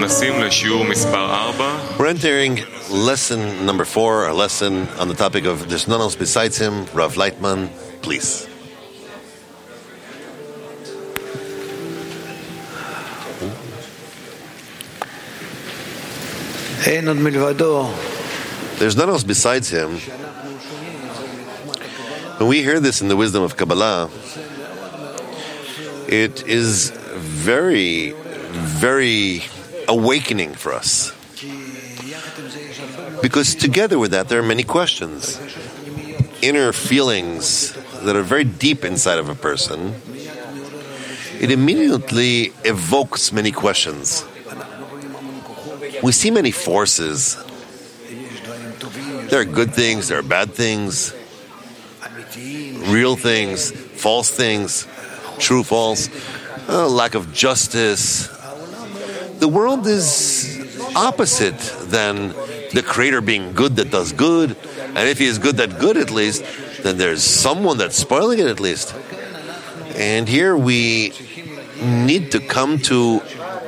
We're entering lesson number 4, a lesson on the topic of there's none else besides him. Rav Leitman, please. There's none else besides him. When we hear this in the wisdom of Kabbalah, it is very, very awakening for us. Because together with that, there are many questions, inner feelings that are very deep inside of a person. It immediately evokes many questions. We see many forces. There are good things, there are bad things, real things, false things, true, false, lack of justice. The world is opposite than the Creator being good that does good, and if He is good that good at least, then there's someone that's spoiling it at least. And here we need to come to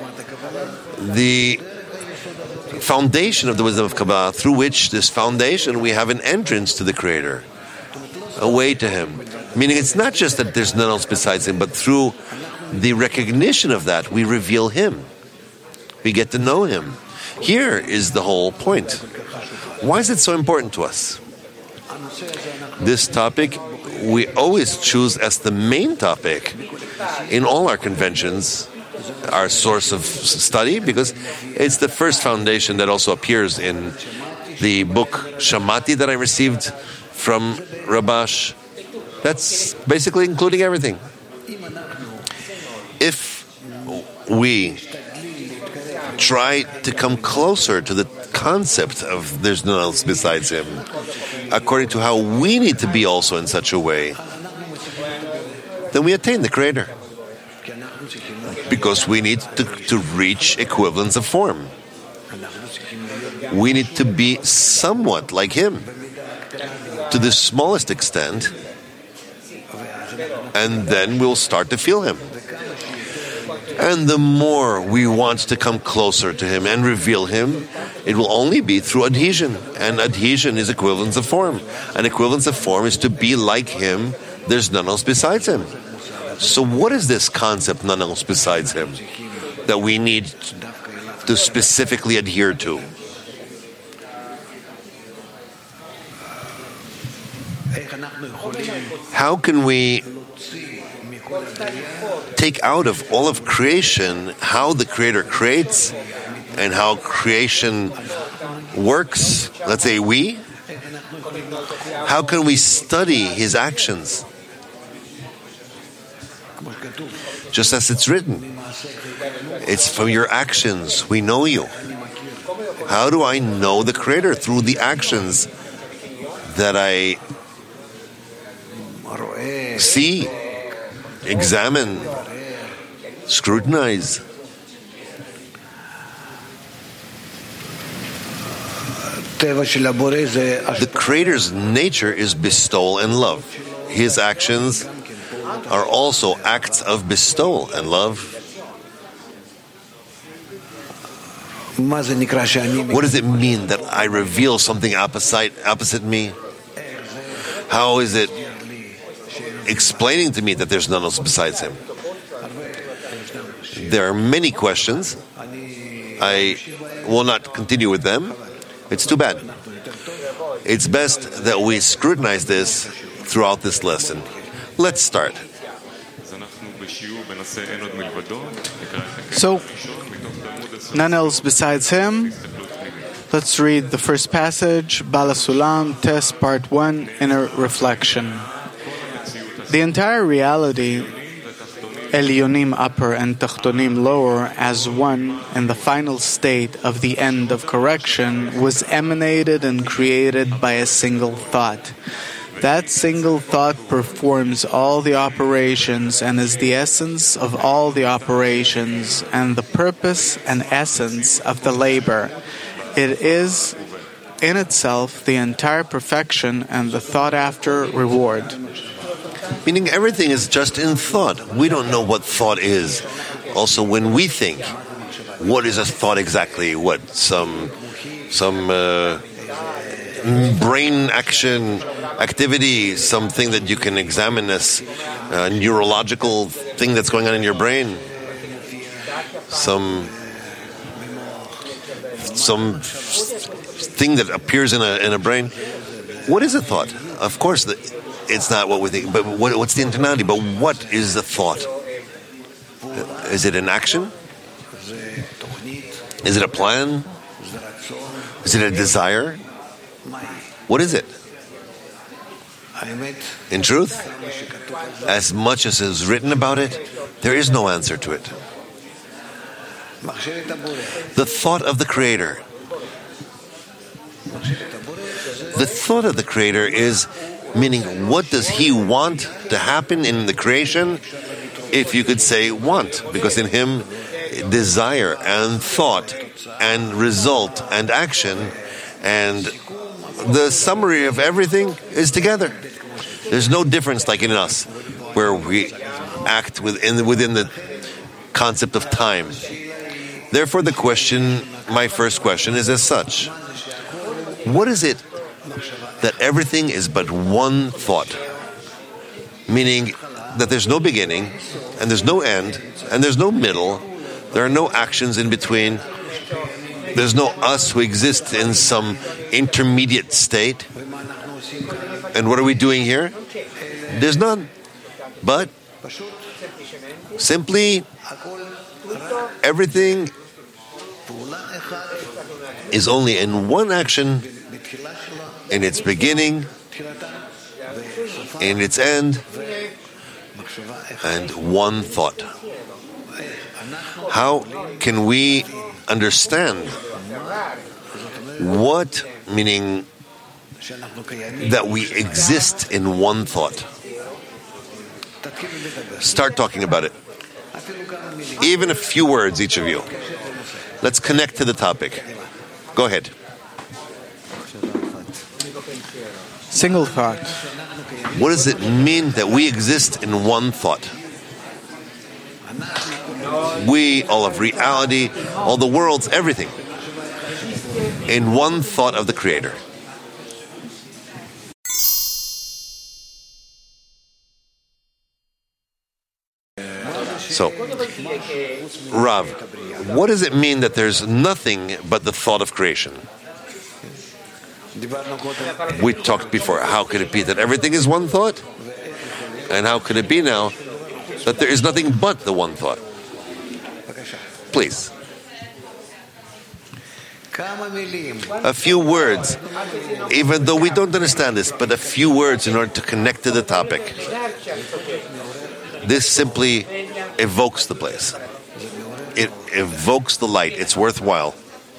the foundation of the wisdom of Kabbalah, through which this foundation we have an entrance to the Creator, a way to Him. Meaning it's not just that there's none else besides Him, but through the recognition of that, we reveal Him. We get to know Him. Here is the whole point. Why is it so important to us? This topic we always choose as the main topic in all our conventions, our source of study, because it's the first foundation that also appears in the book Shamati that I received from Rabash. That's basically including everything. If we try to come closer to the concept of there's no one else besides Him, according to how we need to be also in such a way, then we attain the Creator. Because we need to reach equivalence of form. We need to be somewhat like Him, to the smallest extent, and then we'll start to feel Him. And the more we want to come closer to Him and reveal Him, it will only be through adhesion. And adhesion is equivalence of form. And equivalence of form is to be like Him. There's none else besides Him. So what is this concept, none else besides Him, that we need to specifically adhere to? How can we take out of all of creation how the Creator creates and how creation works? Let's say we. How can we study His actions? Just as it's written, it's from your actions we know you. How do I know the Creator? Through the actions that I see, examine, scrutinize. The Creator's nature is bestowal and love. His actions are also acts of bestowal and love. What does it mean that I reveal something opposite me? How is it explaining to me that there's none else besides Him? There are many questions. I will not continue with them. It's too bad. It's best that we scrutinize this throughout this lesson. Let's start. So, none else besides Him. Let's read the first passage, Bala Sulam, Test Part 1, Inner Reflection. The entire reality, Elyonim upper and Tachtonim lower, as one in the final state of the end of correction, was emanated and created by a single thought. That single thought performs all the operations and is the essence of all the operations and the purpose and essence of the labor. It is in itself the entire perfection and the thought-after reward. Meaning everything is just in thought. We don't know what thought is. Also, when we think, What is a thought exactly? What some brain action activity, something that you can examine as a neurological thing that's going on in your brain, some thing that appears in a brain. What is a thought? Of course, it's not what we think, but what's the internality? But what is a thought? Is it an action? Is it a plan? Is it a desire? What is it? In truth, as much as is written about it, there is no answer to it. The thought of the Creator. The thought of the Creator is, meaning, what does He want to happen in the creation? If you could say want, because in Him, desire and thought and result and action and the summary of everything is together. There's no difference like in us, where we act within the concept of time. Therefore, my first question is as such. What is it that everything is but one thought? Meaning that there's no beginning, and there's no end, and there's no middle, there are no actions in between, there's no us who exist in some intermediate state. And what are we doing here? There's none. But simply everything is only in one action, in its beginning, in its end, and one thought. How can we understand what, meaning that we exist in one thought? Start talking about it. Even a few words, each of you. Let's connect to the topic. Go ahead. Single thought. What does it mean that we exist in one thought? We, all of reality, all the worlds, everything, in one thought of the Creator. So, Rav, what does it mean that there's nothing but the thought of creation? We talked before, how could it be that everything is one thought? And how could it be now that there is nothing but the one thought? Please. A few words, even though we don't understand this, but a few words in order to connect to the topic. This simply evokes the place. It evokes the light. It's worthwhile.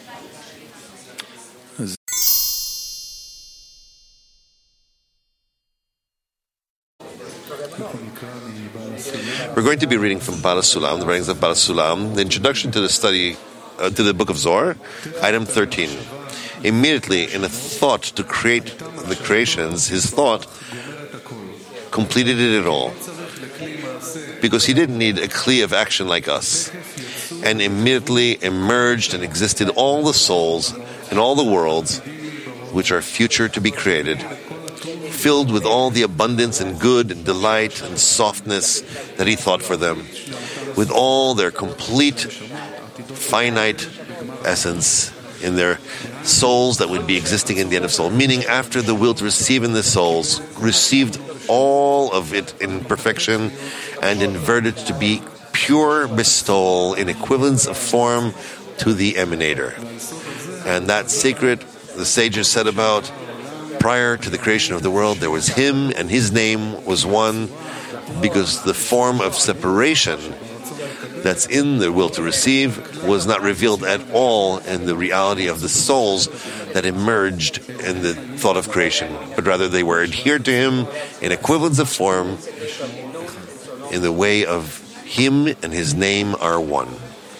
We're going to be reading from Baal HaSulam, the writings of Baal HaSulam, the introduction to the study, to the book of Zohar, item 13. Immediately, in a thought to create the creations, his thought completed it all. Because he didn't need a kli of action like us. And immediately emerged and existed all the souls and all the worlds which are future to be created, filled with all the abundance and good and delight and softness that he thought for them, with all their complete finite essence in their souls that would be existing in the end of soul. Meaning after the will to receive in the souls, received all of it in perfection and inverted to be pure bestowal in equivalence of form to the emanator. And that secret, the sages said about, prior to the creation of the world, there was him and his name was one, because the form of separation that's in the will to receive was not revealed at all in the reality of the souls that emerged in the thought of creation, but rather they were adhered to him in equivalence of form in the way of him and his name are one.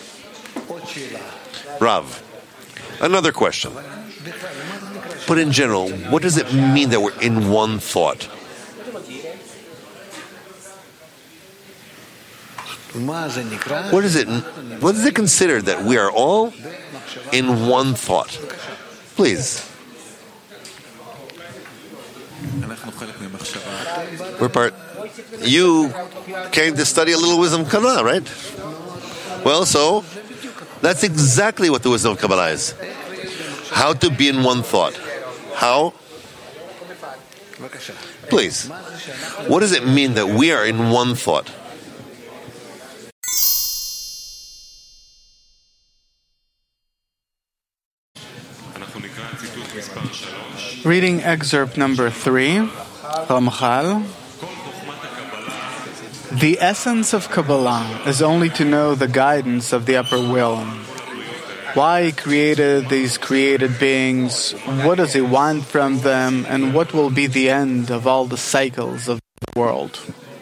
Rav, another question. But in general, what does it mean that we're in one thought? What is it? What is it considered that we are all in one thought? Please. We're part. You came to study a little wisdom of Kabbalah, right? Well, so that's exactly what the wisdom of Kabbalah is. How to be in one thought. How? Please. What does it mean that we are in one thought? Reading excerpt number 3, Ramchal. The essence of Kabbalah is only to know the guidance of the upper will. Why He created these created beings, what does He want from them, and what will be the end of all the cycles of the world.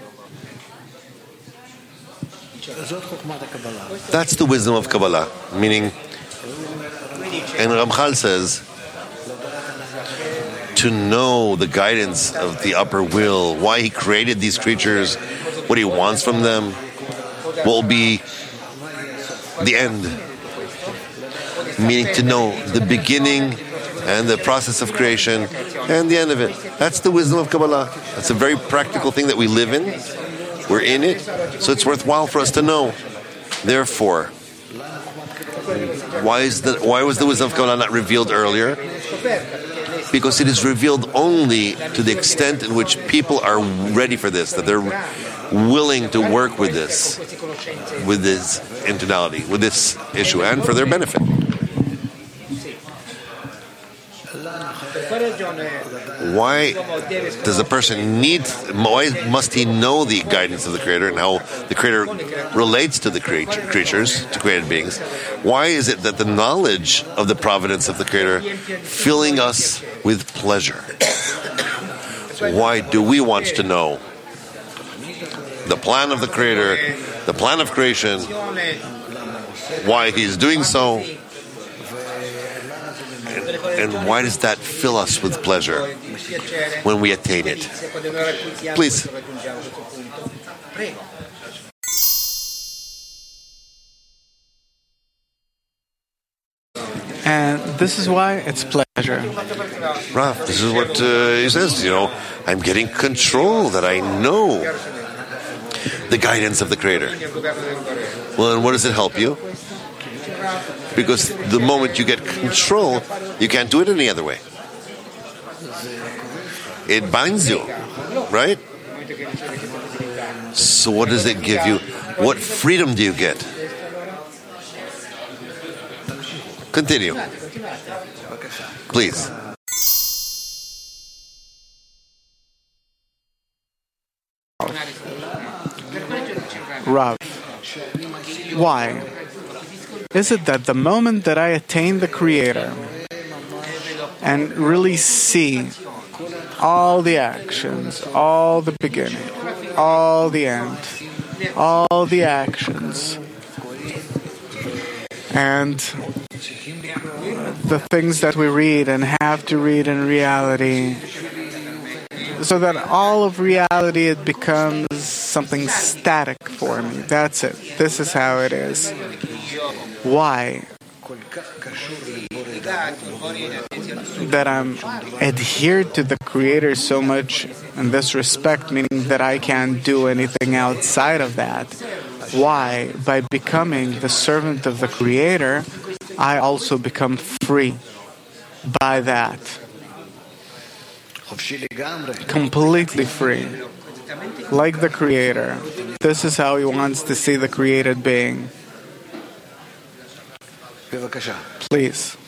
That's the wisdom of Kabbalah, meaning, and Ramchal says, to know the guidance of the upper will, why He created these creatures, what He wants from them, what will be the end. Meaning to know the beginning and the process of creation and the end of it. That's the wisdom of Kabbalah. That's a very practical thing that we live in. We're in it, so it's worthwhile for us to know. Therefore, why was the wisdom of Kabbalah not revealed earlier? Because it is revealed only to the extent in which people are ready for this, that they're willing to work with this internality, with this issue, and for their benefit. Why does a person why must he know the guidance of the Creator and how the Creator relates to the creatures, to created beings? Why is it that the knowledge of the providence of the Creator filling us with pleasure? Why do we want to know the plan of the Creator, the plan of creation, why He's doing so? And why does that fill us with pleasure when we attain it? Please. And this is why it's pleasure. Rav, this is what he says, I'm getting control, that I know the guidance of the Creator. Well, and what does it help you? Because the moment you get control, you can't do it any other way. It binds you, right? So what does it give you? What freedom do you get? Continue. Please. Rav, why is it that the moment that I attain the Creator and really see all the actions, all the beginning, all the end, all the actions, and the things that we read and have to read in reality, so that all of reality, it becomes something static for me. That's it. This is how it is. Why? That I'm adhered to the Creator so much in this respect, meaning that I can't do anything outside of that. Why? By becoming the servant of the Creator, I also become free by that. Completely free. Like the Creator. This is how He wants to see the created being. Please.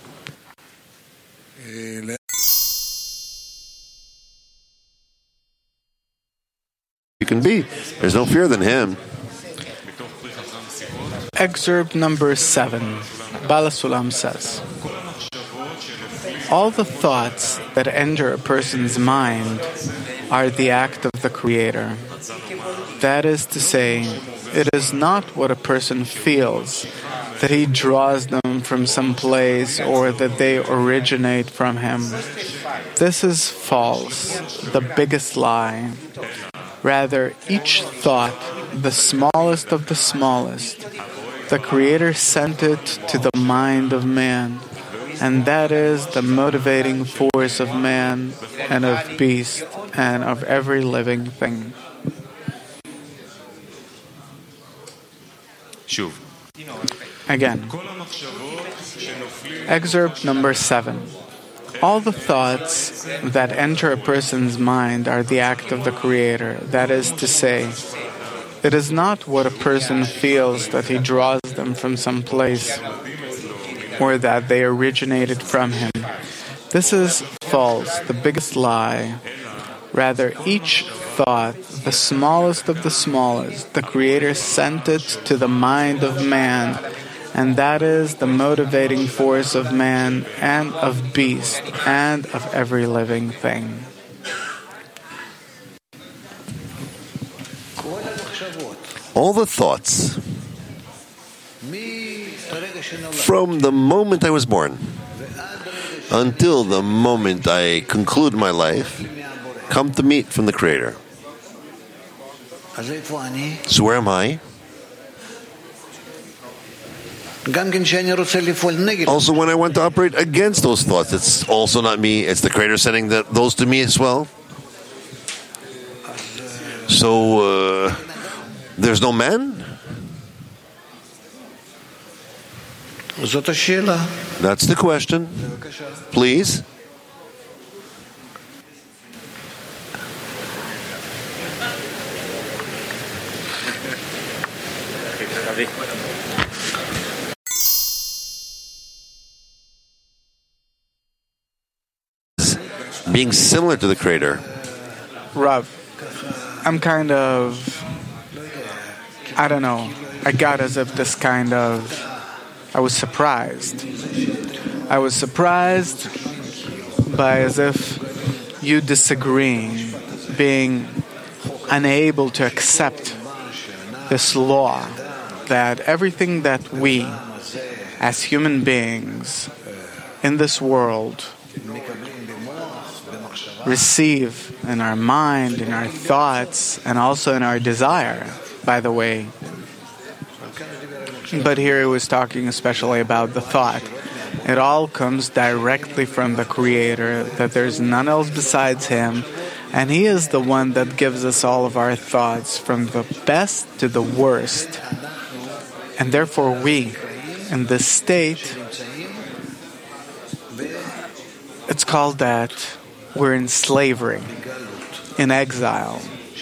You can be. There's no fear than Him. Excerpt number 7. Baal HaSulam says, all the thoughts that enter a person's mind are the act of the Creator. That is to say, it is not what a person feels, that he draws them from some place or that they originate from him. This is false, the biggest lie. Rather, each thought the smallest of the smallest. The Creator sent it to the mind of man, and that is the motivating force of man and of beast and of every living thing. Again, excerpt number 7. All the thoughts that enter a person's mind are the act of the Creator. That is to say, it is not what a person feels that he draws them from some place or that they originated from him. This is false, the biggest lie. Rather, each thought, the smallest of the smallest, the Creator sent it to the mind of man, and that is the motivating force of man and of beast and of every living thing. All the thoughts from the moment I was born until the moment I conclude my life come to me from the Creator. So where am I? Also, when I want to operate against those thoughts, it's also not me, it's the Creator sending those to me as well. So, there's no man? That's the question. Please. Being similar to the Creator. Rav, I'm kind of, I don't know, I got as if this kind of, I was surprised. I was surprised by as if you disagreeing, being unable to accept this law that everything that we, as human beings in this world, receive in our mind, in our thoughts, and also in our desire, by the way. But here he was talking especially about the thought. It all comes directly from the Creator, that there's none else besides Him, and He is the one that gives us all of our thoughts, from the best to the worst. And therefore we, in this state, it's called that we're in slavery, in exile,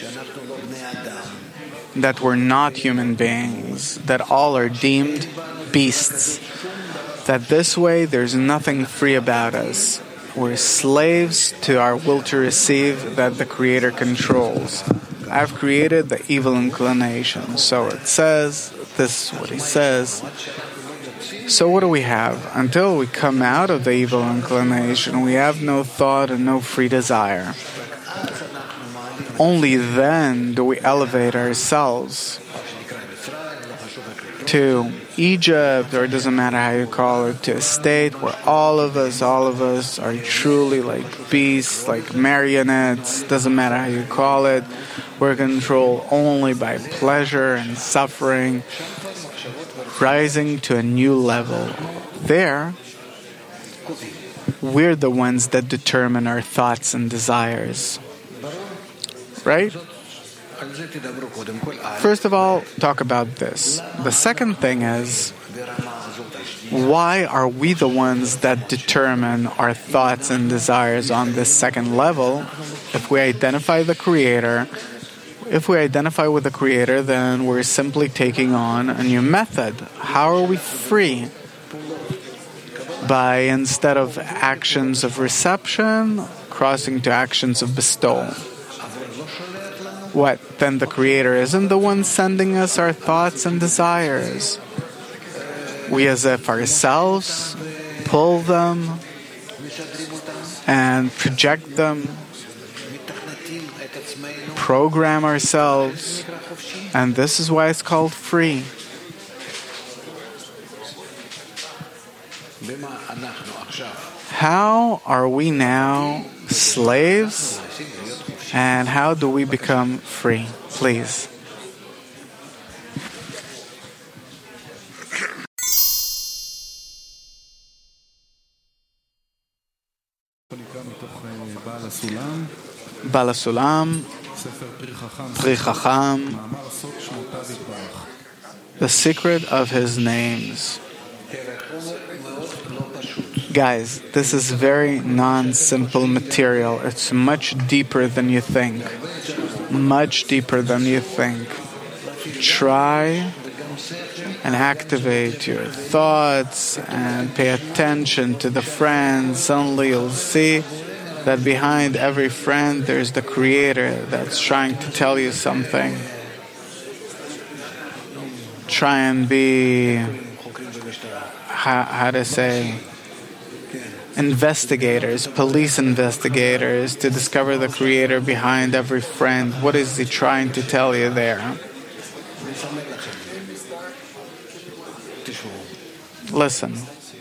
that we're not human beings, that all are deemed beasts, that this way there's nothing free about us. We're slaves to our will to receive that the Creator controls. I've created the evil inclination. So it says, this is what he says. So what do we have? Until we come out of the evil inclination, we have no thought and no free desire. Only then do we elevate ourselves to Egypt, or it doesn't matter how you call it, to a state where all of us are truly like beasts, like marionettes, doesn't matter how you call it. We're controlled only by pleasure and suffering, rising to a new level. There, we're the ones that determine our thoughts and desires. Right? First of all, talk about this. The second thing is, why are we the ones that determine our thoughts and desires on this second level? If we identify the Creator, if we identify with the Creator, then we're simply taking on a new method. How are we free? By, instead of actions of reception, crossing to actions of bestowal. What? Then the Creator isn't the one sending us our thoughts and desires. We, as if ourselves, pull them and project them, program ourselves, and this is why it's called free. How are we now slaves? And how do we become free? Please. Balasulam, Pri Chacham, the secret of his names. Guys, this is very non-simple material. It's much deeper than you think. Much deeper than you think. Try and activate your thoughts and pay attention to the friends. Suddenly you'll see that behind every friend there's the Creator that's trying to tell you something. Try and be, how to say, investigators, police investigators, to discover the Creator behind every friend. What is he trying to tell you there? Listen.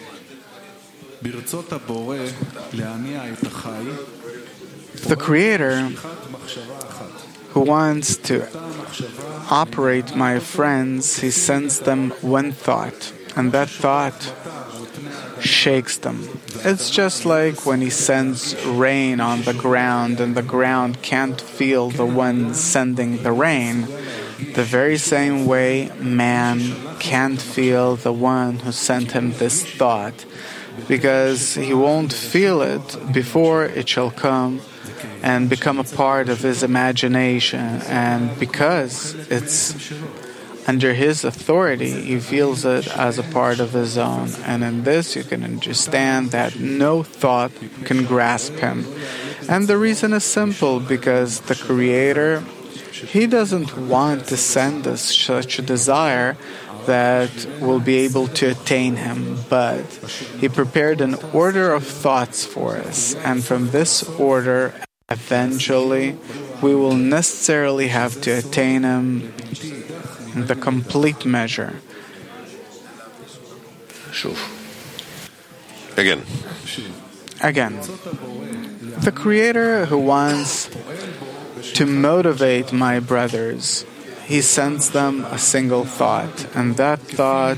The Creator who wants to operate my friends, he sends them one thought, and that thought shakes them. It's just like when he sends rain on the ground and the ground can't feel the one sending the rain. The very same way man can't feel the one who sent him this thought, because he won't feel it before it shall come and become a part of his imagination, and because it's under his authority, he feels it as a part of his own. And in this you can understand that no thought can grasp him. And the reason is simple, because the Creator, he doesn't want to send us such a desire that will be able to attain him, but he prepared an order of thoughts for us, and from this order eventually we will necessarily have to attain him in the complete measure. Again. The Creator who wants to motivate my brothers, he sends them a single thought, and that thought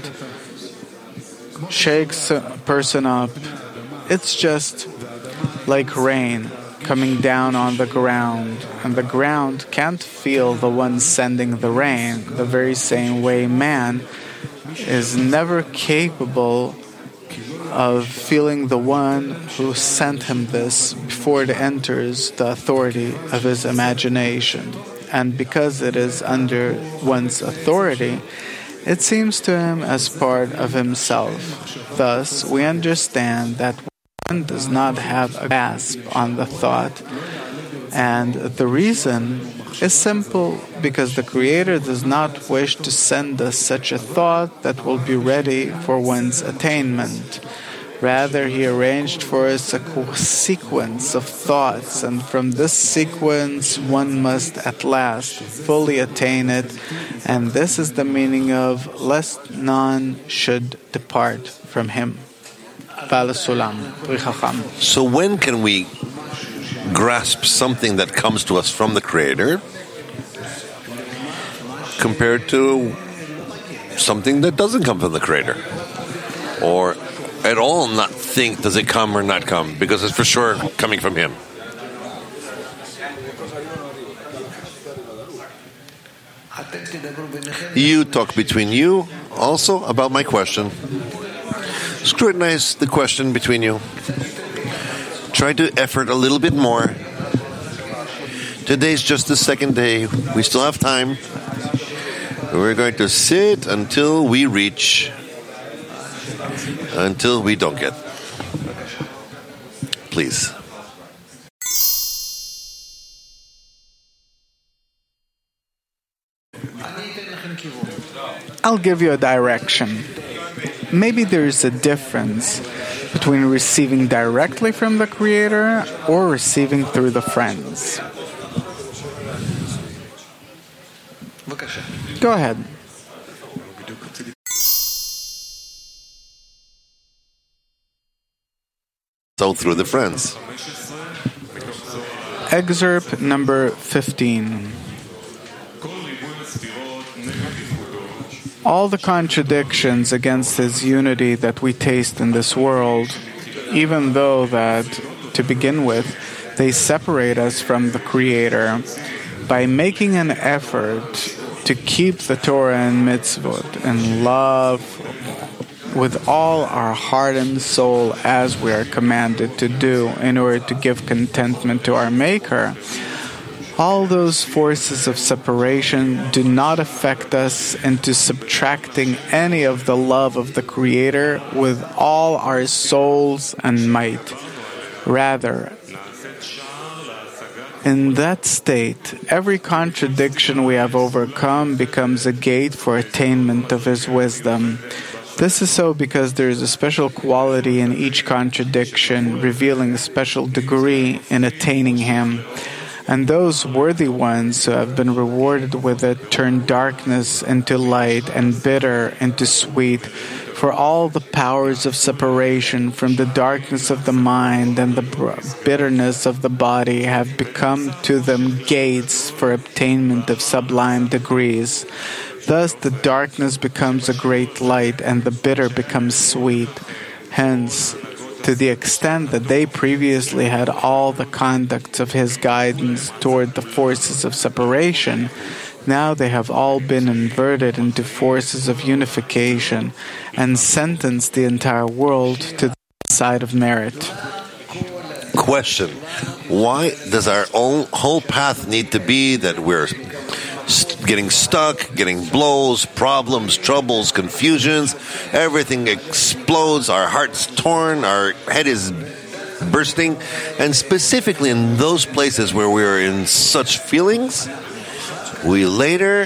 shakes a person up. It's just like rain coming down on the ground, and the ground can't feel the one sending the rain. The very same way man is never capable of feeling the one who sent him this before it enters the authority of his imagination. And because it is under one's authority, it seems to him as part of himself. Thus, we understand that one does not have a grasp on the thought, and the reason is simple, because the Creator does not wish to send us such a thought that will be ready for one's attainment. Rather, he arranged for us a sequence of thoughts, and from this sequence one must at last fully attain it, and this is the meaning of lest none should depart from him. Balasulam, Pri Chacham. So when can we grasp something that comes to us from the Creator compared to something that doesn't come from the Creator? Or at all not think, does it come or not come? Because it's for sure coming from Him. You talk between you also about my question. Scrutinize the question between you. Try to effort a little bit more. Today's just the second day. We still have time. We're going to sit until we reach, until we don't get. Please. I'll give you a direction. Maybe there's a difference between receiving directly from the Creator or receiving through the friends. Go ahead. So through the friends. Excerpt number 15. All the contradictions against His unity that we taste in this world, even though that, to begin with, They separate us from the Creator. By making an effort to keep the Torah and mitzvot and love with all our heart and soul as we are commanded to do in order to give contentment to our Maker, all those forces of separation do not affect us into subtracting any of the love of the Creator with all our souls and might. Rather, in that state, every contradiction we have overcome becomes a gate for attainment of His wisdom. This is so because there is a special quality in each contradiction, revealing a special degree in attaining Him. And those worthy ones who have been rewarded with it turn darkness into light and bitter into sweet. For all the powers of separation from the darkness of the mind and the bitterness of the body have become to them gates for obtainment of sublime degrees. Thus the darkness becomes a great light and the bitter becomes sweet. Hence, to the extent that they previously had all the conducts of His guidance toward the forces of separation, now they have all been inverted into forces of unification and sentenced the entire world to the side of merit. Question: why does our whole path need to be that we're getting stuck, getting blows, problems, troubles, confusions, everything explodes, our heart's torn, our head is bursting, and specifically in those places where we're in such feelings, we later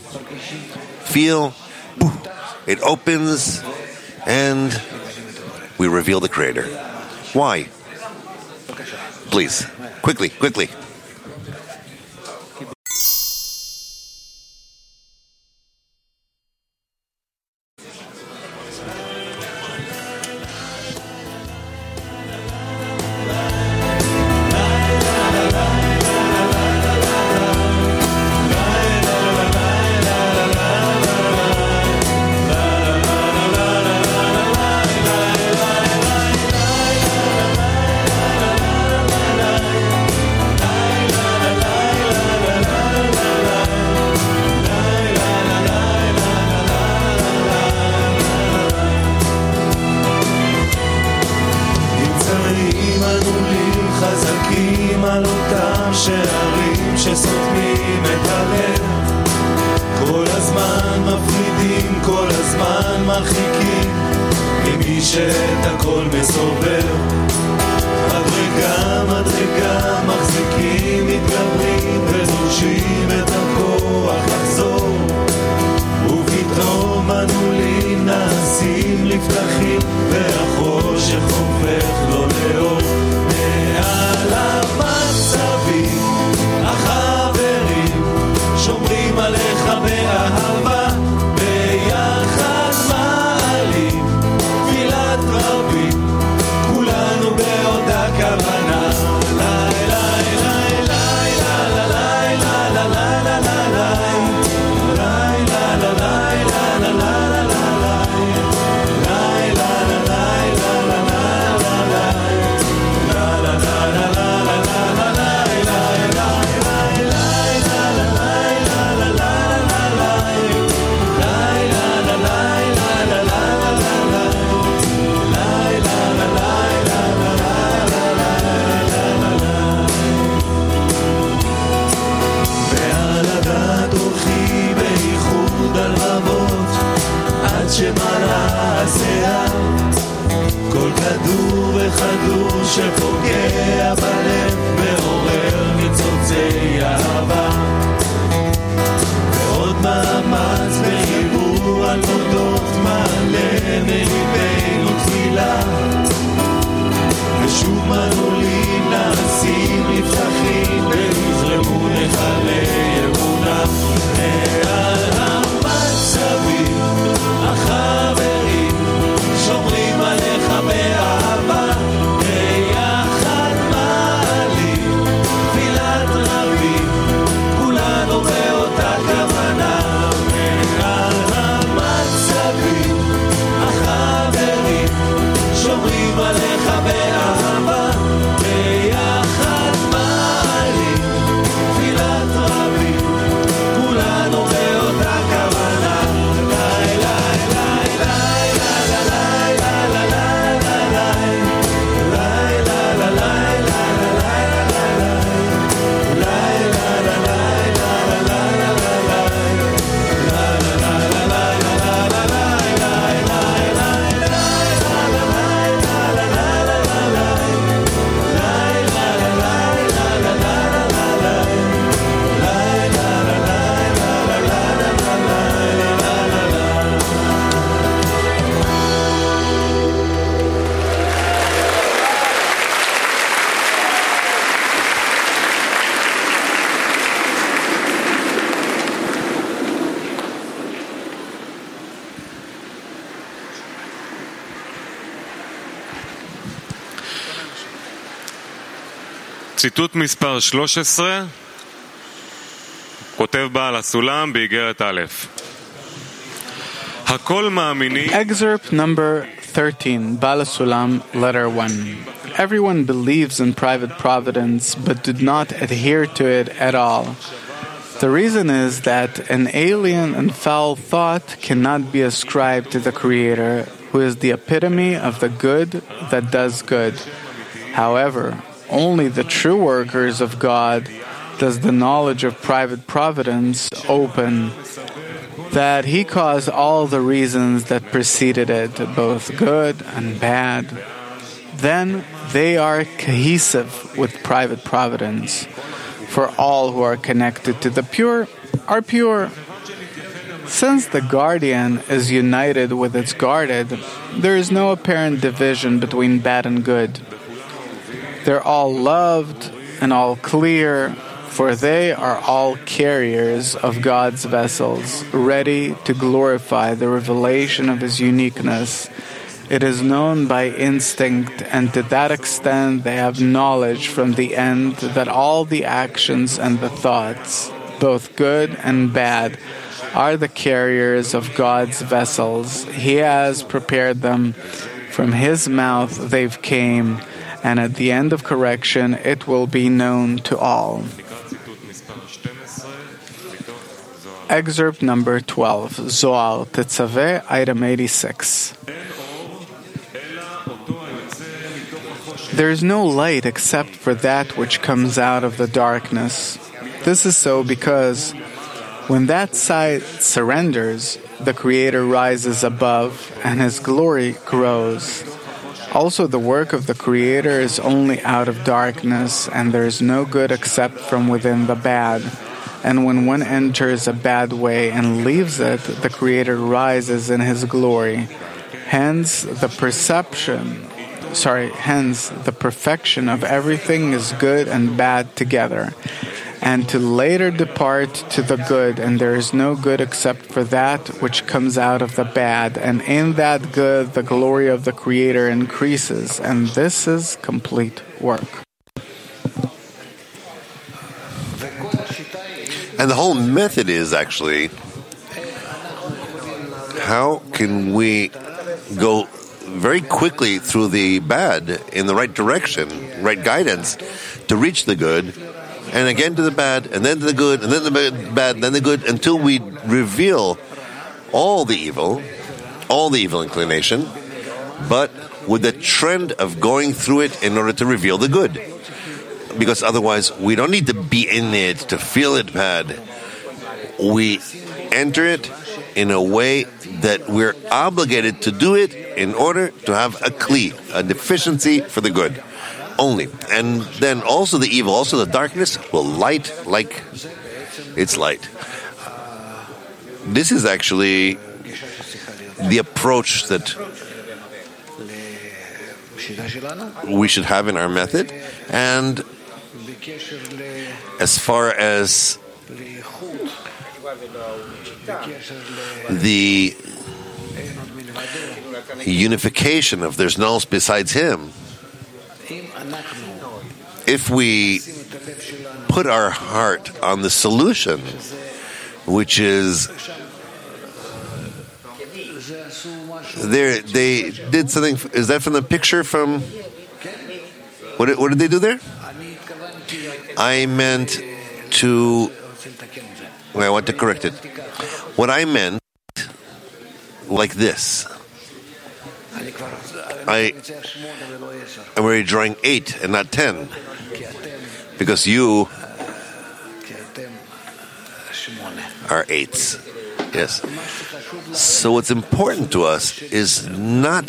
feel it opens and we reveal the Creator. Why? Please, quickly. שומרים עליך באהבה, ביחד מעלים ציטוט מספר 13, כותב בעל הסולם באיגרת א'. הכל מאמינים. Excerpt number 13, Bala Sulam, letter 1. Everyone believes in private providence, but did not adhere to it at all. The reason is that an alien and foul thought cannot be ascribed to the Creator, who is the epitome of the good that does good. However, only the true workers of God does the knowledge of private providence open, that He caused all the reasons that preceded it, both good and bad. Then they are cohesive with private providence. For all who are connected to the pure are pure. Since the guardian is united with its guarded, there is no apparent division between bad and good. They're all loved and all clear, for they are all carriers of God's vessels, ready to glorify the revelation of His uniqueness. It is known by instinct, and to that extent they have knowledge from the end that all the actions and the thoughts, both good and bad, are the carriers of God's vessels. He has prepared them. From His mouth they've came, and at the end of correction it will be known to all. Excerpt number 12, Zohar, Tetzaveh, item 86. There is no light except for that which comes out of the darkness. This is so because when that side surrenders, the Creator rises above and His glory grows. Also, the work of the Creator is only out of darkness, and there is no good except from within the bad. And when one enters a bad way and leaves it, the Creator rises in His glory. Hence, the perfection of everything is good and bad together, and to later depart to the good, and there is no good except for that which comes out of the bad, and in that good the glory of the Creator increases, and this is complete work. And the whole method is actually, how can we go very quickly through the bad in the right direction, right guidance, to reach the good, and again to the bad, and then to the good, and then the bad, and then the good, until we reveal all the evil inclination, but with the trend of going through it in order to reveal the good. Because otherwise, we don't need to be in it to feel it bad. We enter it in a way that we're obligated to do it in order to have a kli, a deficiency for the good only. And then also the evil, also the darkness will light like it's light. This is actually the approach that we should have in our method. And as far as the unification of there's no else besides Him, if we put our heart on the solution, which is there, they did something. Is that from the picture from what did they do there? I meant to. I want to correct it. What I meant, like this. I'm already drawing 8 and not 10, because you are 8s. Yes. So what's important to us is not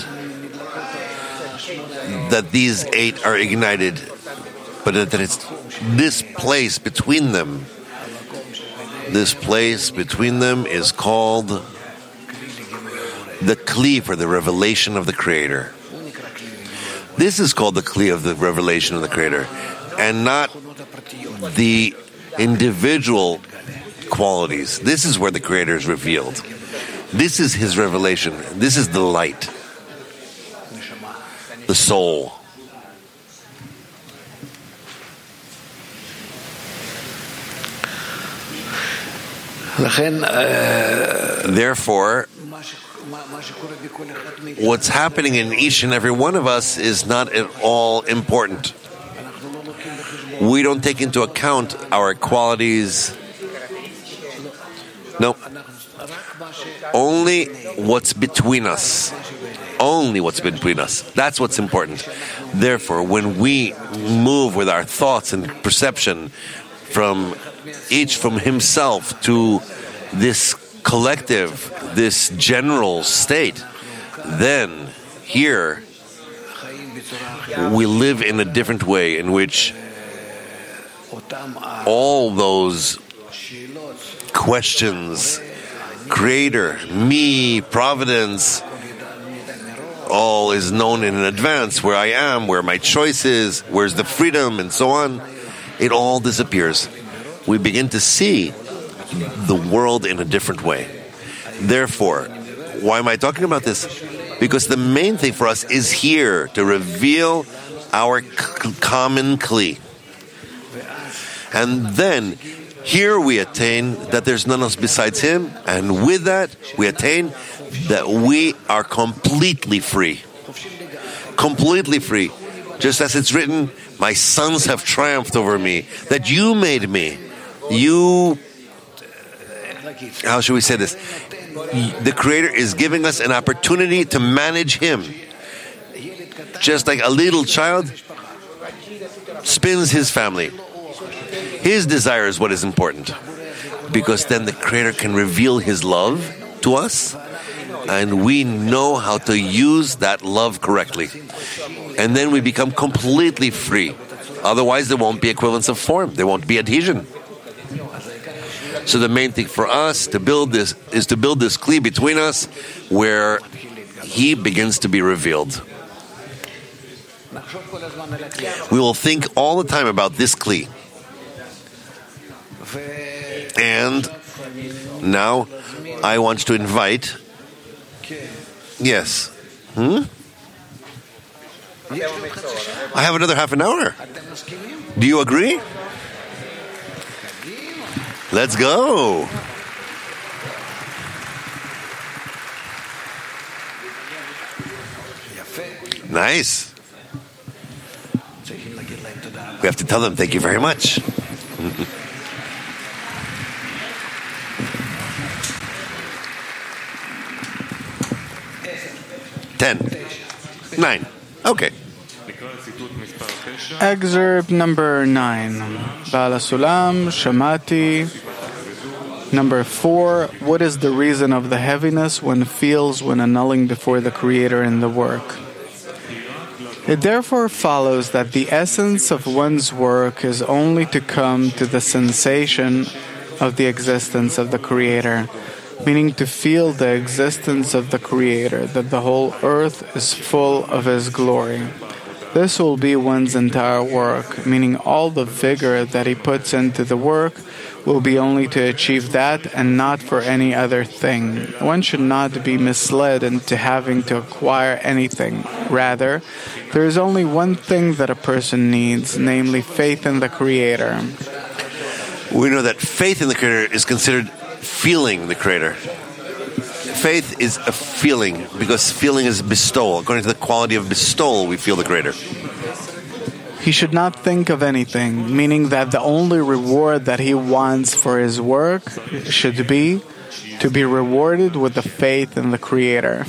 that these 8 are ignited, but that it's this place between them. This place between them is called the kli for the revelation of the Creator. This is called the kli of the revelation of the Creator, and not the individual qualities. This is where the Creator is revealed. This is His revelation. This is the light, the soul. Therefore, what's happening in each and every one of us is not at all important. We don't take into account our qualities. No. Only what's between us. Only what's between us. That's what's important. Therefore, when we move with our thoughts and perception from each from himself to this collective, this general state, then here we live in a different way in which all those questions, creator, me, providence, all is known in advance, where I am, where my choice is, where's the freedom, and so on. It all disappears. We begin to see the world in a different way. Therefore, why am I talking about this? Because the main thing for us is here to reveal our common Kli. And then, here we attain that there's none else besides Him, and with that, we attain that we are completely free. Completely free. Just as it's written, my sons have triumphed over me, that you made me. You, how should we say this? The Creator is giving us an opportunity to manage Him. Just like a little child spins his family. His desire is what is important. Because then the Creator can reveal His love to us, and we know how to use that love correctly. And then we become completely free. Otherwise, there won't be equivalence of form. There won't be adhesion. So the main thing for us to build this is to build this Kli between us where He begins to be revealed. We will think all the time about this Kli. And now I want to invite. Yes. I have another half an hour. Do you agree? Let's go. Nice. We have to tell them thank you very much. 10, 9. Okay. Excerpt number 9. Bala Sulam, Shamati. Number 4. What is the reason of the heaviness one feels when annulling before the Creator in the work? It therefore follows that the essence of one's work is only to come to the sensation of the existence of the Creator, meaning to feel the existence of the Creator, that the whole earth is full of His glory. This will be one's entire work, meaning all the vigor that he puts into the work will be only to achieve that and not for any other thing. One should not be misled into having to acquire anything. Rather, there is only one thing that a person needs, namely faith in the Creator. We know that faith in the Creator is considered feeling the Creator. Faith is a feeling, because feeling is bestowal. According to the quality of bestowal, we feel the Creator. He should not think of anything, meaning that the only reward that he wants for his work should be to be rewarded with the faith in the Creator.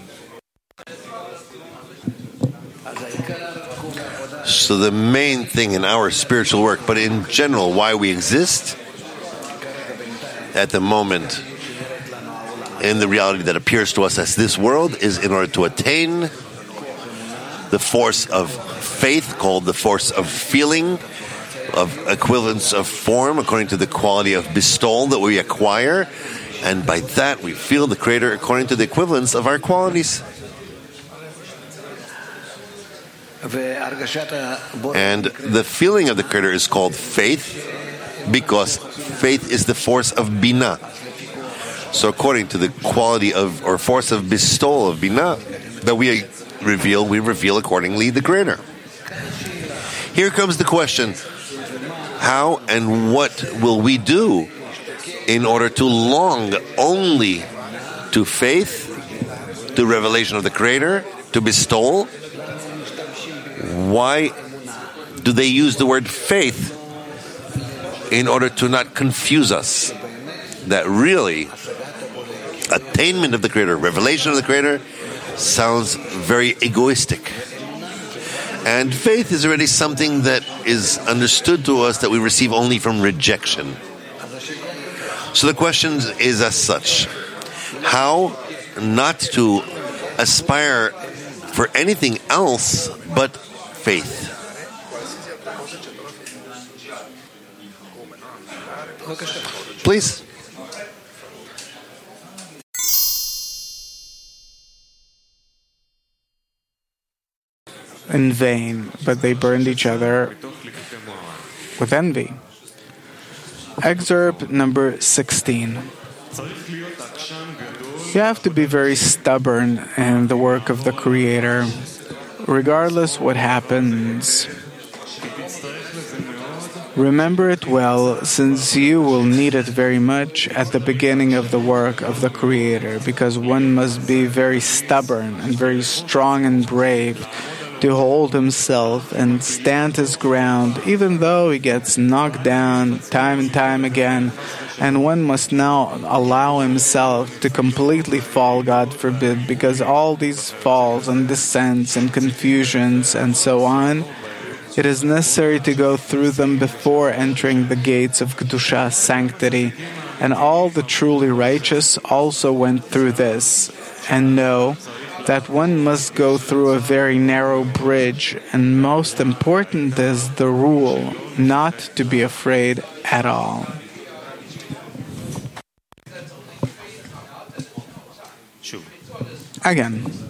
So the main thing in our spiritual work, but in general, why we exist at the moment in the reality that appears to us as this world, is in order to attain the force of faith, called the force of feeling, of equivalence of form, according to the quality of bestowal that we acquire, and by that we feel the Creator according to the equivalence of our qualities. And the feeling of the Creator is called faith, because faith is the force of Binah. So according to the quality of, or force of bestowal of Binah that we reveal accordingly the Creator. Here comes the question: how and what will we do in order to long only to faith, to revelation of the Creator, to bestowal? Why do they use the word faith? In order to not confuse us that really attainment of the Creator, revelation of the Creator sounds very egoistic. And faith is already something that is understood to us that we receive only from rejection. So the question is as such: how not to aspire for anything else but faith? Please. In vain, but they burned each other with envy. Excerpt number 16. You have to be very stubborn in the work of the Creator, regardless what happens. Remember it well, since you will need it very much at the beginning of the work of the Creator, because one must be very stubborn and very strong and brave to hold himself and stand his ground, even though he gets knocked down time and time again. And one must now allow himself to completely fall, God forbid, because all these falls and descents and confusions and so on, it is necessary to go through them before entering the gates of Kedusha, sanctity. And all the truly righteous also went through this. And know that one must go through a very narrow bridge, and most important is the rule not to be afraid at all. Again.